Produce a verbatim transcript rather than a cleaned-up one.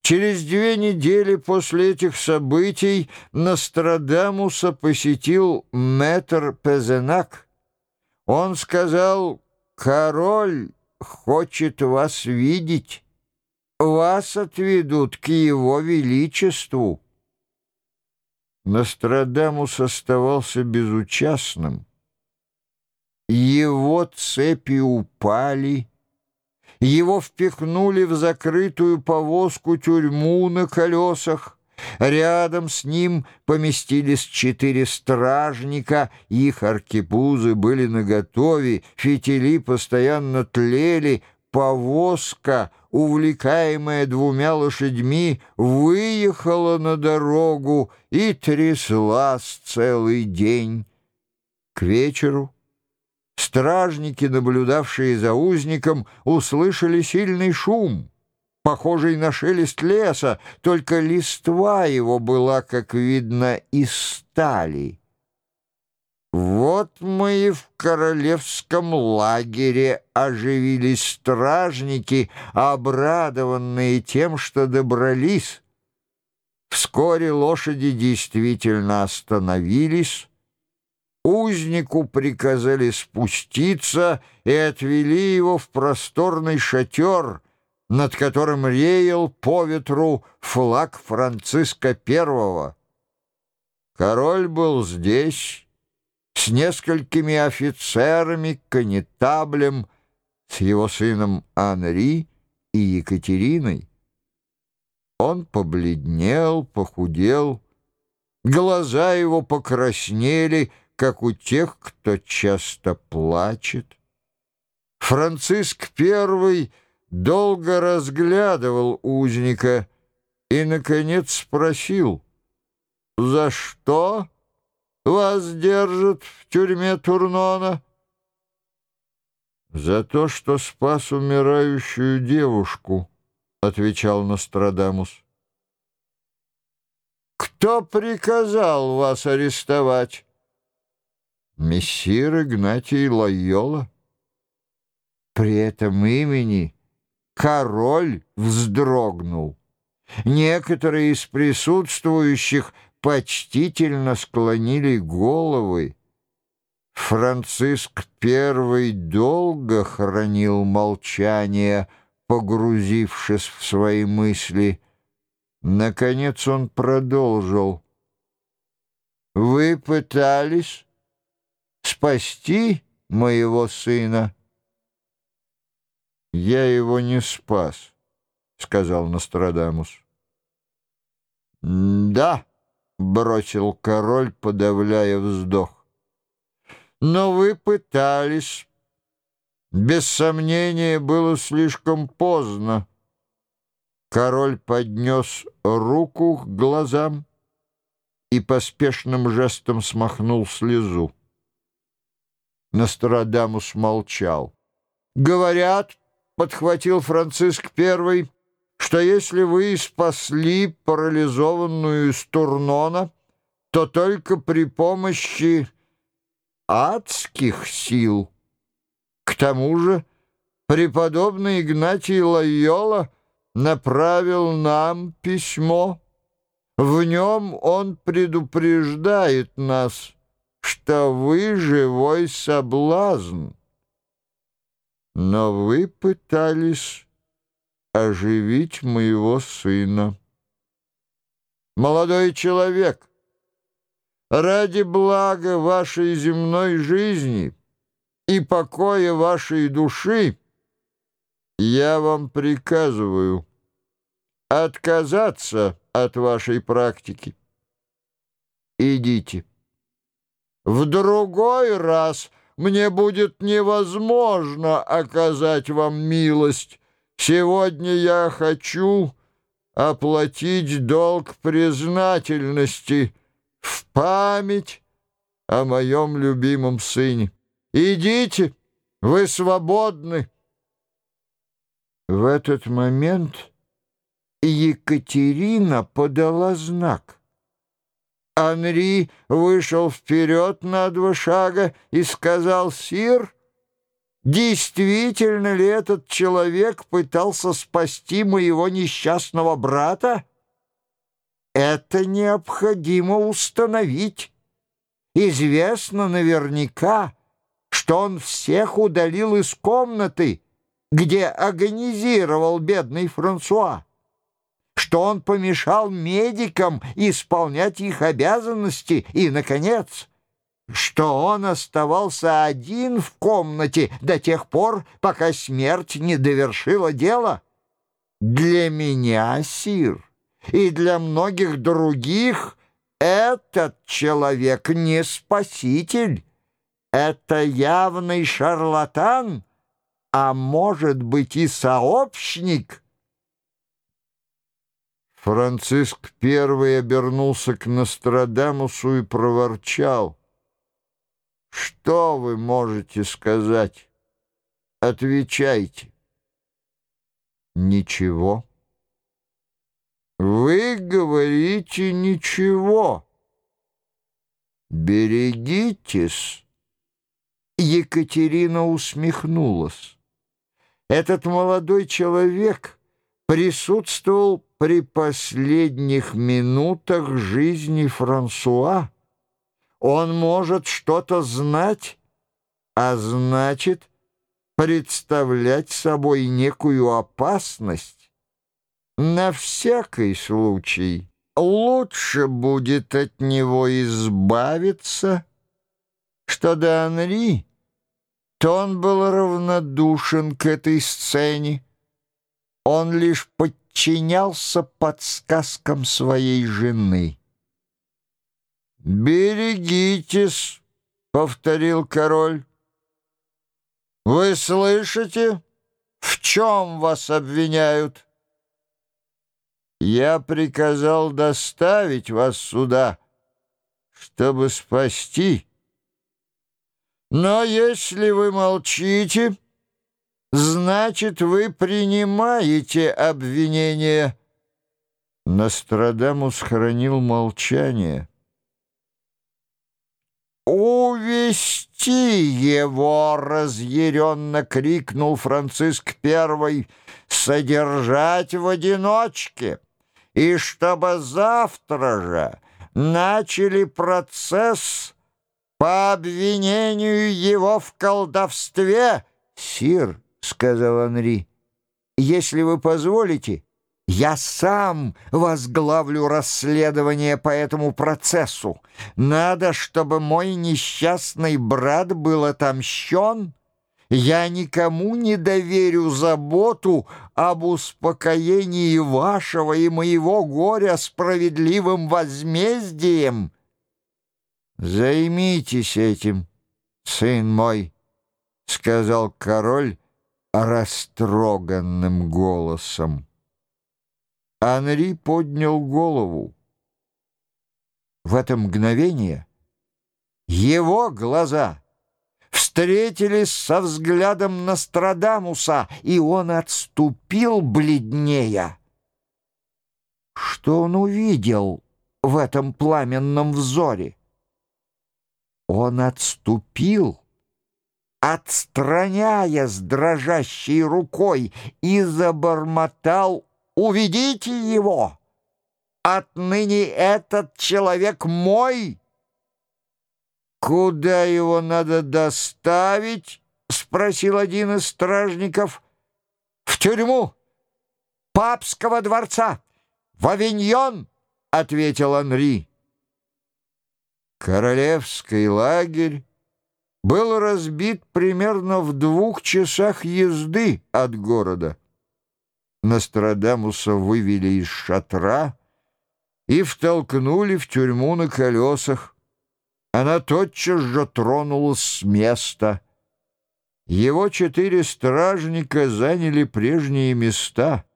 Через две недели после этих событий Нострадамуса посетил мэтр Пезенак. Он сказал: «Король хочет вас видеть. Вас отведут к его величеству». Нострадамус оставался безучастным. Его цепи упали, его впихнули в закрытую повозку-тюрьму на колесах. Рядом с ним поместились четыре стражника, их аркебузы были наготове, фитили постоянно тлели, повозка, увлекаемая двумя лошадьми, выехала на дорогу и тряслась целый день. К вечеру стражники, наблюдавшие за узником, услышали сильный шум, похожий на шелест леса, только листва его была, как видно, из стали. «Вот мы и в королевском лагере», — оживились стражники, обрадованные тем, что добрались. Вскоре лошади действительно остановились. Узнику приказали спуститься и отвели его в просторный шатер, над которым реял по ветру флаг Франциска Первого. Король был здесь с несколькими офицерами, конетаблем, с его сыном Анри и Екатериной. Он побледнел, похудел, глаза его покраснели, как у тех, кто часто плачет. Франциск Первый долго разглядывал узника и, наконец, спросил: «За что вас держат в тюрьме Турнона?» «За то, что спас умирающую девушку», — отвечал Нострадамус. «Кто приказал вас арестовать?» «Мессир Игнатий Лойола». При этом имени король вздрогнул. Некоторые из присутствующих почтительно склонили головы. Франциск Первый долго хранил молчание, погрузившись в свои мысли. Наконец он продолжил: «Вы пытались спасти моего сына?» «Я его не спас», — сказал Нострадамус. «Да», — бросил король, подавляя вздох. «Но вы пытались. Без сомнения, было слишком поздно». Король поднес руку к глазам и поспешным жестом смахнул слезу. Нострадамус молчал. «Говорят, — подхватил Франциск Первый, — что если вы спасли парализованную из Турнона, то только при помощи адских сил. К тому же преподобный Игнатий Лойола направил нам письмо. В нем он предупреждает нас, что вы живой соблазн. Но вы пытались оживить моего сына. Молодой человек, ради блага вашей земной жизни и покоя вашей души я вам приказываю отказаться от вашей практики. Идите. В другой раз мне будет невозможно оказать вам милость. Сегодня я хочу оплатить долг признательности в память о моем любимом сыне. Идите, вы свободны». В этот момент Екатерина подала знак. Анри вышел вперед на два шага и сказал: «Сир, Действительно ли этот человек пытался спасти моего несчастного брата? Это необходимо установить. Известно наверняка, что он всех удалил из комнаты, где агонизировал бедный Франсуа, что он помешал медикам исполнять их обязанности и, наконец, что он оставался один в комнате до тех пор, пока смерть не довершила дело. Для меня, сир, и для многих других этот человек не спаситель. Это явный шарлатан, а может быть и сообщник. Франциск Первый обернулся к Нострадамусу и проворчал: «Что вы можете сказать? Отвечайте». «Ничего». «Вы говорите ничего. Берегитесь». Екатерина усмехнулась. Этот молодой человек присутствовал при последних минутах жизни Франсуа. Он может что-то знать, а значит, представлять собой некую опасность. На всякий случай лучше будет от него избавиться. Что до Анри, то он был равнодушен к этой сцене. Он лишь подчинялся подсказкам своей жены. «Берегитесь», — повторил король. «Вы слышите, в чем вас обвиняют? Я приказал доставить вас сюда, чтобы спасти. Но если вы молчите, значит, вы принимаете обвинение». Нострадамус хранил молчание. «Увести его!» — разъяренно крикнул Франциск Первый. «Содержать в одиночке, и чтобы завтра же начали процесс по обвинению его в колдовстве». «Сир», — сказал Анри, — «если вы позволите, я сам возглавлю расследование по этому процессу. Надо, чтобы мой несчастный брат был отомщен. Я никому не доверю заботу об успокоении вашего и моего горя справедливым возмездием». «Займитесь этим, сын мой», — сказал король растроганным голосом. Анри поднял голову. В это мгновение его глаза встретились со взглядом Нострадамуса, и он отступил бледнея. Что он увидел в этом пламенном взоре? Он отступил, отстраняясь дрожащей рукой, и забормотал: «Уведите его! Отныне этот человек мой!» «Куда его надо доставить?» — спросил один из стражников. «В тюрьму папского дворца, в Авиньон!» — ответил Анри. Королевский лагерь был разбит примерно в двух часах езды от города. Нострадамуса вывели из шатра и втолкнули в тюрьму на колесах. Она тотчас же тронулась с места. Его четыре стражника заняли прежние места.